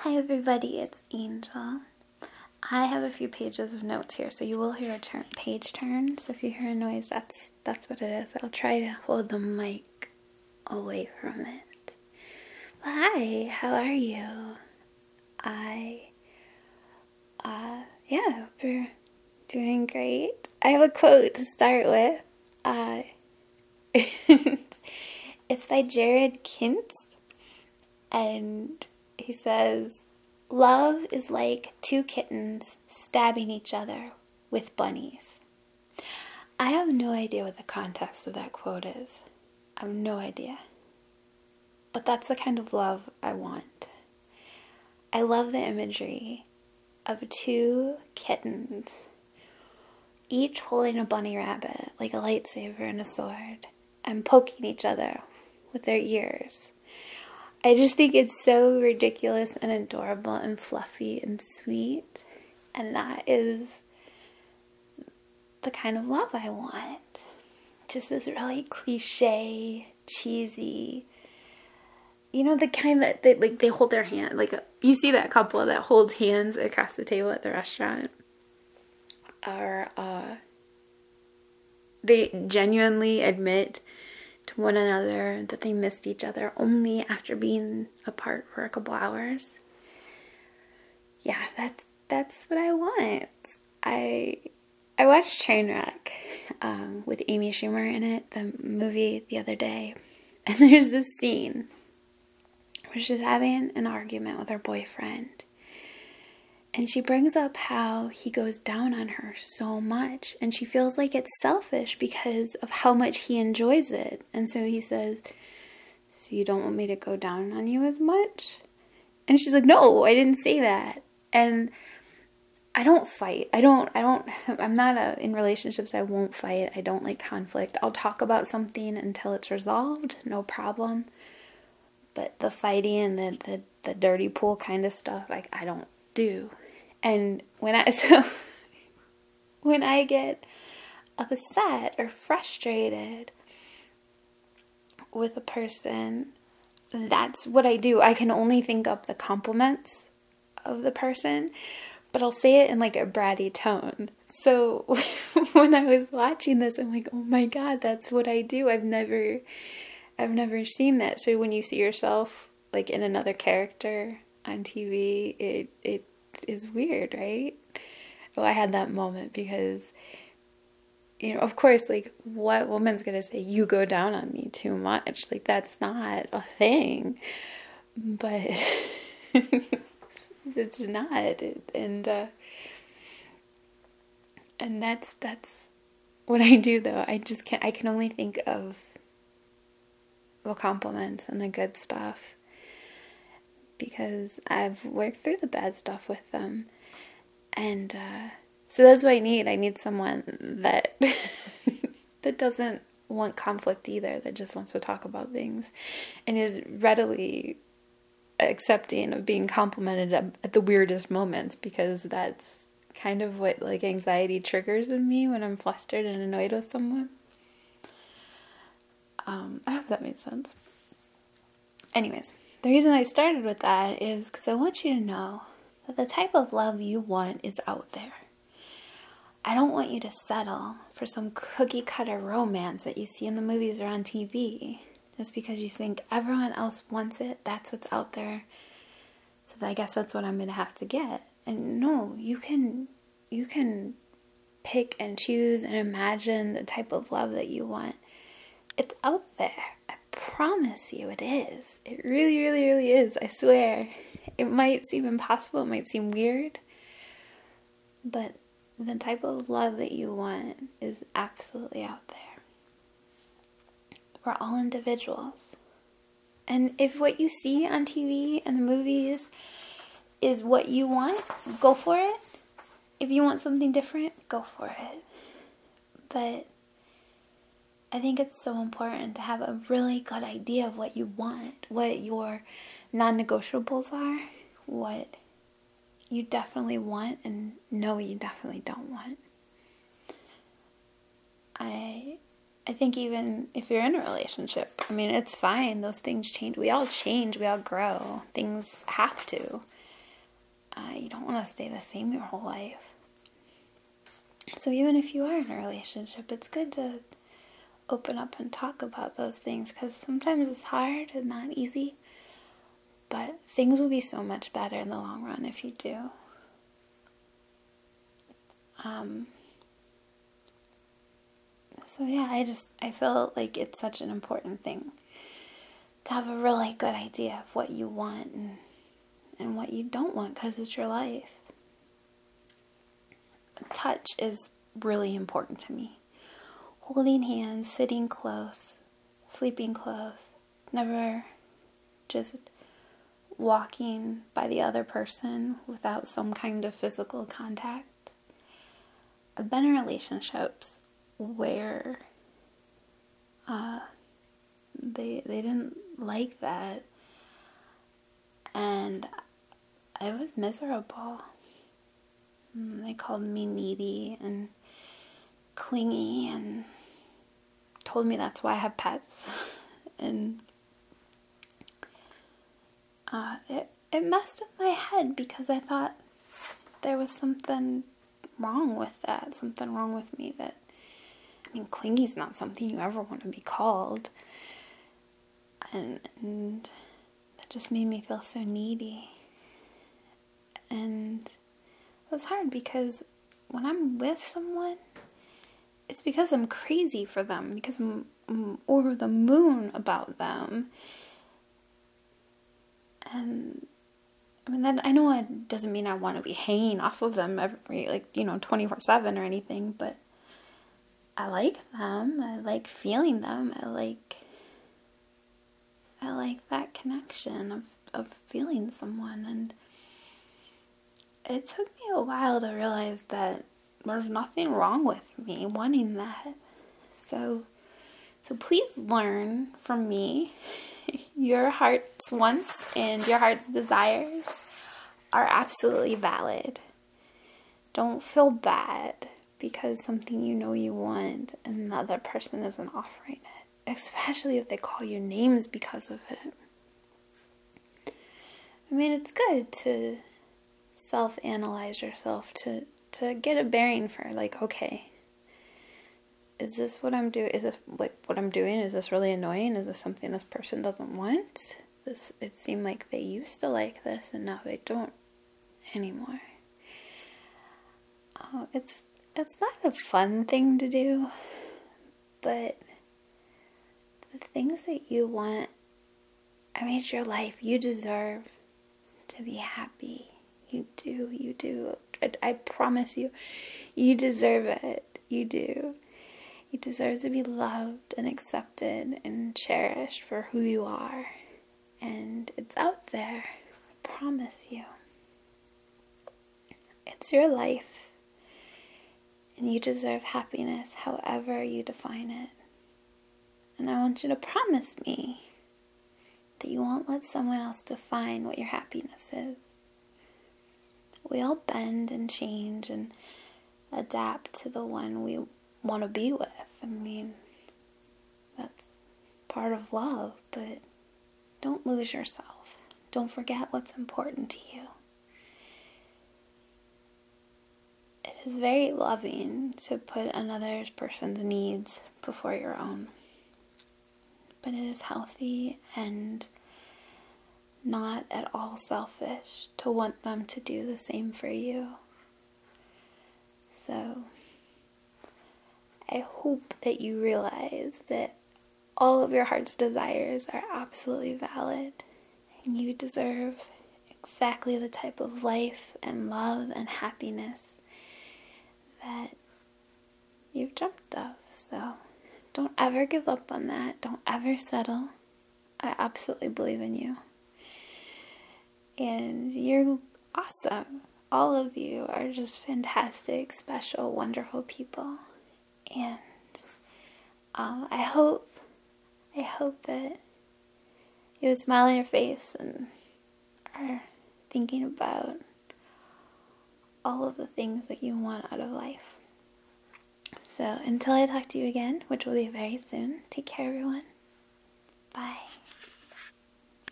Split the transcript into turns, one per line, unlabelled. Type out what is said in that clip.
Hi everybody, it's Angel. I have a few pages of notes here, so you will hear a page turn. So if you hear a noise, that's what it is. I'll try to hold the mic away from it. But hi, how are you? Hope you're doing great. I have a quote to start with. It's by Jared Kintz, and he says, "Love is like two kittens stabbing each other with bunnies." I have no idea what the context of that quote is. I have no idea. But that's the kind of love I want. I love the imagery of two kittens, each holding a bunny rabbit like a lightsaber and a sword, and poking each other with their ears. I just think it's so ridiculous and adorable and fluffy and sweet. And that is the kind of love I want. Just this really cliche, cheesy, the kind that they hold their hand. Like, you see that couple that holds hands across the table at the restaurant. Or they genuinely admit to one another that they missed each other only after being apart for a couple hours. Yeah, that's what I want. I watched Trainwreck with Amy Schumer in it, the movie, the other day, and there's this scene where she's having an argument with her boyfriend, and she brings up how he goes down on her so much, and she feels like it's selfish because of how much he enjoys it. And so he says, "So you don't want me to go down on you as much?" And she's like, "No, I didn't say that." And I don't fight. I'm not in relationships, I won't fight. I don't like conflict. I'll talk about something until it's resolved, no problem. But the fighting and the dirty pool kind of stuff, I don't do. And when I get upset or frustrated with a person, that's what I do. I can only think up the compliments of the person, but I'll say it in like a bratty tone. So when I was watching this, I'm like, oh my God, that's what I do. I've never seen that. So when you see yourself like in another character on TV, it is weird, right? Well, I had that moment because, of course, like, what woman's gonna say, "You go down on me too much"? Like, that's not a thing. But it's not, and that's what I do, though. I can only think of the compliments and the good stuff, because I've worked through the bad stuff with them. And so that's what I need. I need someone that that doesn't want conflict either, that just wants to talk about things and is readily accepting of being complimented at the weirdest moments, because that's kind of what like anxiety triggers in me when I'm flustered and annoyed with someone. I hope that made sense. Anyways, the reason I started with that is because I want you to know that the type of love you want is out there. I don't want you to settle for some cookie cutter romance that you see in the movies or on TV. Just because you think everyone else wants it, that's what's out there. So I guess that's what I'm going to have to get. And no, you can pick and choose and imagine the type of love that you want. It's out there. I promise you it is. It really, really, really is. I swear. It might seem impossible. It might seem weird. But the type of love that you want is absolutely out there. We're all individuals. And if what you see on TV and the movies is what you want, go for it. If you want something different, go for it. But I think it's so important to have a really good idea of what you want, what your non-negotiables are, what you definitely want and know you definitely don't want. I think even if you're in a relationship, it's fine. Those things change. We all change. We all grow. Things have to. You don't want to stay the same your whole life. So even if you are in a relationship, it's good to open up and talk about those things, because sometimes it's hard and not easy, but things will be so much better in the long run if you do. So yeah, I feel like it's such an important thing to have a really good idea of what you want and what you don't want, because it's your life. Touch is really important to me. Holding hands, sitting close, sleeping close, never just walking by the other person without some kind of physical contact. I've been in relationships where they didn't like that, and I was miserable. They called me needy and clingy and told me that's why I have pets. And it messed with my head, because I thought there was something wrong with that, something wrong with me. That, I mean, clingy is not something you ever want to be called. And that just made me feel so needy. And it was hard, because when I'm with someone, it's because I'm crazy for them, because I'm over the moon about them. And I mean, that, I know it doesn't mean I want to be hanging off of them 24/7 or anything, but I like them. I like feeling them. I like that connection of feeling someone. And it took me a while to realize that there's nothing wrong with me wanting that. So please learn from me. Your heart's wants and your heart's desires are absolutely valid. Don't feel bad because something you know you want and another person isn't offering it, especially if they call you names because of it. I mean, it's good to self-analyze yourself, to get a bearing for, like, okay, is this what I'm doing? Is it like what I'm doing? Is this really annoying? Is this something this person doesn't want? It seemed like they used to like this and now they don't anymore. It's not a fun thing to do, but the things that you want, I mean, it's your life. You deserve to be happy. You do. I promise you, you deserve it. You do. You deserve to be loved and accepted and cherished for who you are. And it's out there. I promise you. It's your life. And you deserve happiness however you define it. And I want you to promise me that you won't let someone else define what your happiness is. We all bend and change and adapt to the one we want to be with. I mean, that's part of love, but don't lose yourself. Don't forget what's important to you. It is very loving to put another person's needs before your own. But it is healthy and not at all selfish to want them to do the same for you. So, I hope that you realize that all of your heart's desires are absolutely valid, and you deserve exactly the type of life and love and happiness that you've dreamt of. So don't ever give up on that. Don't ever settle. I absolutely believe in you. And you're awesome. All of you are just fantastic, special, wonderful people. And I hope that you have a smile on your face and are thinking about all of the things that you want out of life. So until I talk to you again, which will be very soon, take care, everyone. Bye.